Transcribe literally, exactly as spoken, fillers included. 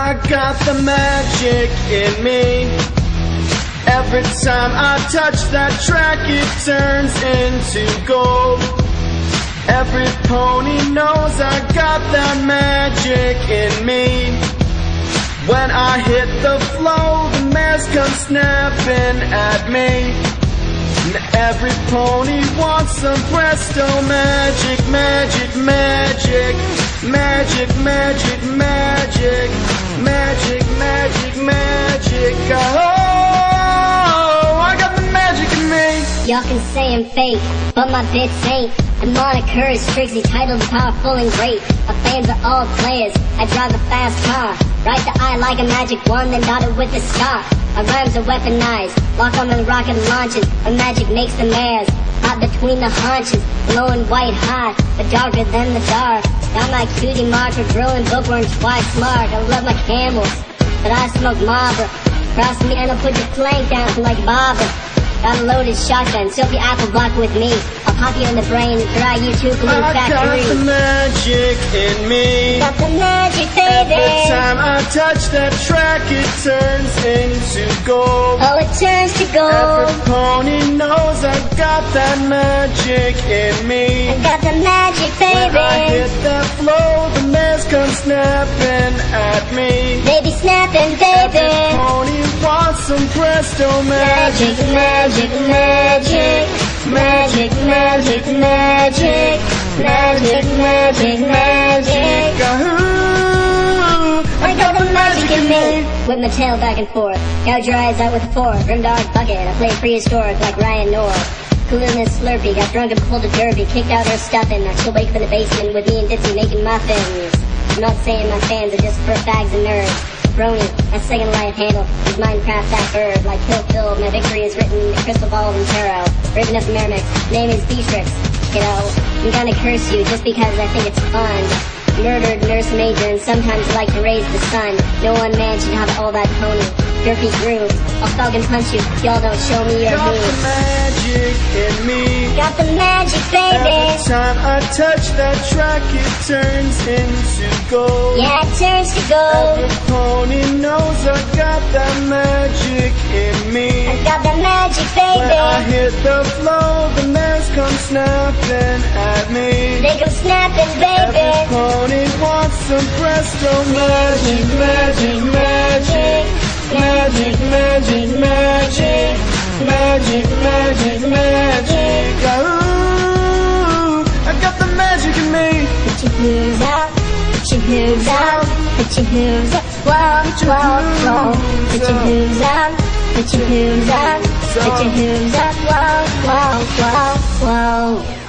I got the magic in me. Every time I touch that track, it turns into gold. Every pony knows I got that magic in me. When I hit the flow, the mares come snapping at me. And every pony wants some presto magic, magic, magic, magic, magic, magic, magic, magic, magic. Oh, I got the magic in me. Y'all can say I'm fake, but my bits ain't. The moniker is Trixie, titled Powerful and Great. My fans are all players, I drive a fast car. Write the I like a magic wand, then dot it with a star. My rhymes are weaponized, lock on the rocket launches. My magic makes the mares hot between the haunches. Glowing white hot, but darker than the dark. Got my cutie marker, drilling bookworms twice smart. I love my camels, but I smoke Marlboro. Cross me and I'll put your flank down like Barbara. Got a loaded shotgun, Sophie Apple block with me. I'll pop you in the brain and fry you to a glue factory. I got the magic in me. Got the magic, baby. Every time I touch that track, it turns into gold. Oh, it turns to gold. Every pony knows I got that magic in me. I got the magic, baby. When I hit that flow, the mares come snapping at me. They be snapping, baby. Every pony wants some presto magic. Magic, magic, magic, magic, magic, magic, magic, magic, magic. Ooh, I got the magic in me. Whip my tail back and forth, gouge your eyes out with a fork. Rim dog bucket, I play prehistoric like Ryan North. Cooler than Slurpee, got drunk and pulled a derby. Kicked out her stuffing, I still wake up in the basement with me and Ditsy making muffins. I'm not saying my fans are just for fags and nerds. Brony, my second life handle is Minecraft that bird. Like Kill Phil, my victory is written in crystal balls and tarot. Raven up Merrimack, name is Beatrix. You know, I'm gonna curse you just because I think it's fun. Murdered nurse major and sometimes like to raise the sun. No one man should have all that pony. Derpy grooves, I'll falcon punch you, y'all don't show me your got moves. the magic in me. Got the magic, baby. Every time I touch that track, it turns into gold. Yeah, it turns to gold. Every pony knows I got that magic in me. I got the magic, When I baby. hit the flow, the mares come snapping at me. They go snapping, Every baby. pony wants some presto magic, magic, magic, magic, magic, magic, magic, magic, magic. Ooh, I got the magic in me. Put your hooves out, put your hooves out, put your hooves up, whoa, whoa, whoa. Put your hooves out, put your hooves out, put your hooves up, whoa, whoa, whoa, whoa.